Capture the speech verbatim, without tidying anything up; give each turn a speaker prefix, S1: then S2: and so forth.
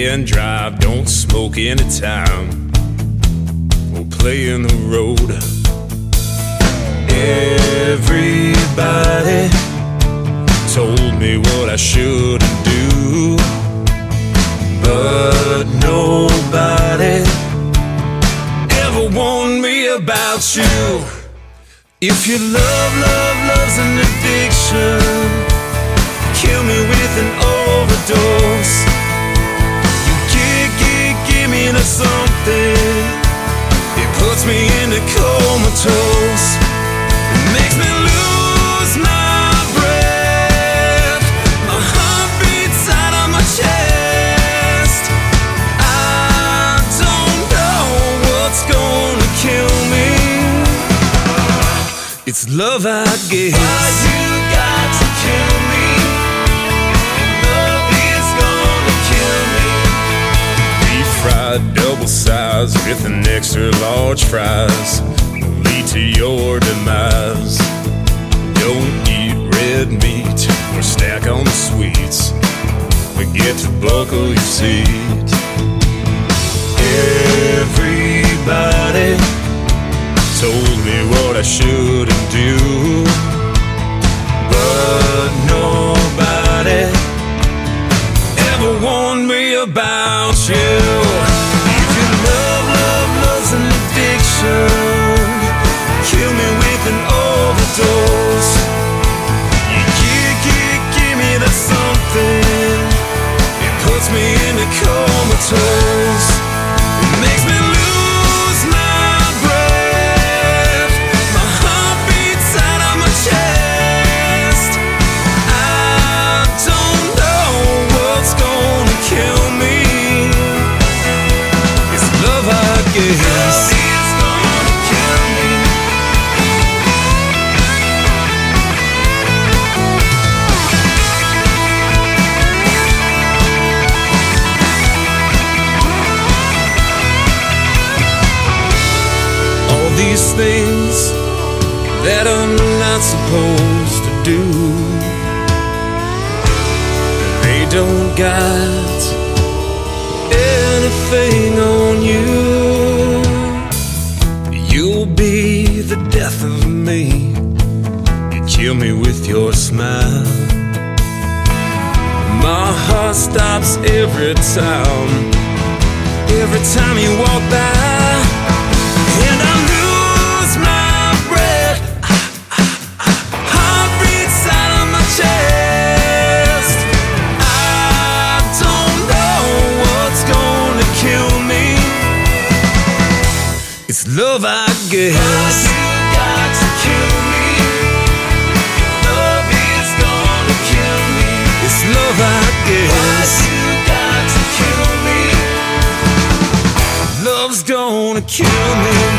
S1: and drive, don't smoke anytime, we'll play in the road. Everybody told me what I shouldn't do, but nobody ever warned me about you. If your love, love, love's an addiction, kill me with an overdose. You give, give, give me the something, it puts me into comatose. It makes me lose my breath, my heart beats out of my chest. I don't know what's gonna kill me. It's love, I guess. Why you got to kill me? Love is gonna kill me. Beef fried double size with an extra large fries will lead to your demise. Don't eat red meat or stack on the sweets, forget to buckle your seat. Everybody told me what I shouldn't do, but nobody ever warned me about you. If your love, love, love's an addiction, kill me with an overdose. You give, give, give me that something, it puts me in a comatose. It makes me lose my breath, my heart beats out of my chest. I don't know what's gonna kill me. It's love, I guess. Love is gonna kill me. All these things that I'm not supposed to do, they don't got anything on you. You'll be the death of me, you kill me with your smile. My heart stops every time, every time you walk by, and I lose my breath, heart beats out of my chest. I don't know what's gonna kill me. It's love, I guess. Why you got to kill me? Love is gonna kill me. It's love, I guess. Why you got to kill me? Love's gonna kill me.